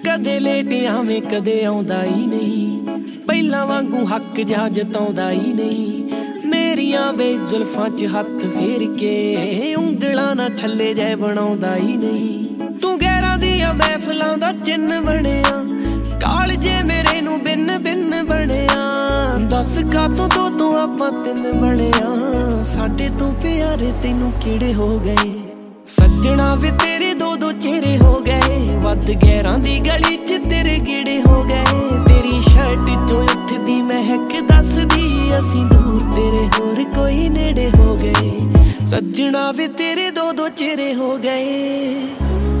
कदे लेट आवें कदे आउंदा ही नहीं, पहलां वांगू हक जा जताउंदा ही नहीं। मेरियां वे जुल्फां च हत्थ फेर के उंगलां ना छल्ले जै बनाउंदा ही नहीं। तू गैरां दियां महफिलां दा चिन्ह बणिया, कालजे मेरे नू बिन बिन बणिया। दस कातों दो आपां तिन्न बणिया, साडे तो प्यारे तैनू किहड़े हो गए। सज्जणा वे तेरे दो चेहरे हो गए, वध गैरां दी गली च तेरे गेड़े हो गए। तेरी शर्ट चों उठदी महक दसदी असीं दूर तेरे होर कोई नेड़े हो गए। सज्जणा वे तेरे दो चेहरे हो गए।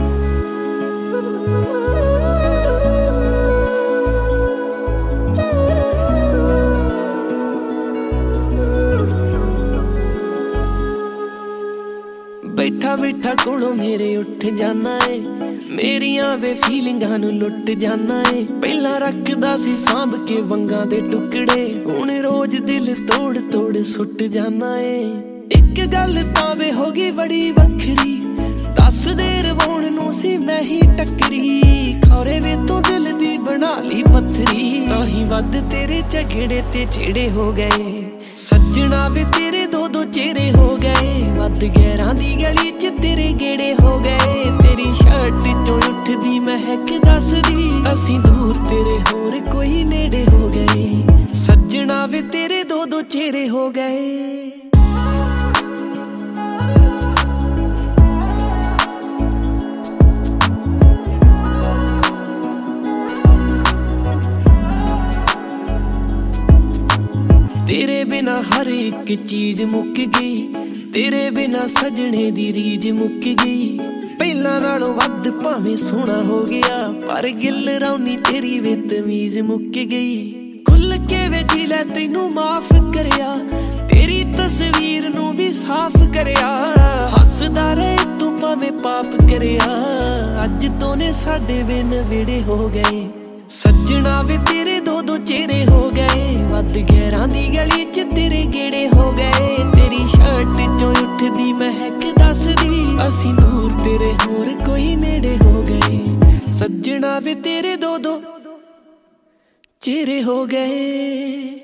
बैठा बैठा कोलों मेरे उठ जाना है, मेरियां वे फीलिंगां नू लुट जाना है। पहला रखदा सी सांभ के वंगां दे टुकड़े, हुण रोज दिल तोड़ तोड़ सुट जाना है। एक गल तां वे होगी बड़ी वखरी, दस देर रवाउण नू सी मैं ही टकरी। खौरे वे तू दिल दी बना ली पत्थरी, ताहीं वध तेरे झगड़े ते चेड़े हो गए। सज्जणा वे तेरे दो चेहरे हो गए, वध गैरां दी गली च तेरे गेड़े हो गए। तेरी शर्ट चों उठदी महक दसदी असीं दूर तेरे होर कोई नेड़े हो गए। सज्जणा वे तेरे दो चेहरे हो गए। तेरे बिना हर एक चीज मुक गई, तेरे बिना सजने दी रीज मुक गई। पहला नालों वध भावें सोहना हो गया, पर गिल रौनी तेरी वे तमीज मुक गई। खुल के वे जी लै तैनू माफ करया, तेरी तस्वीर नू भी साफ करया। हसदा रहे तू भावें पाप करया, अज तो ने साडे बिन विड़े हो गए। सज्जणा वे तेरे दो चेहरे हो गए, वध गैरां दी गली च तेरे गेड़े हो गए। तेरी शर्ट चों उठदी महक दसदी असीं दूर तेरे होर कोई नेड़े हो गए। सज्जणा वे तेरे दो चेहरे हो गए।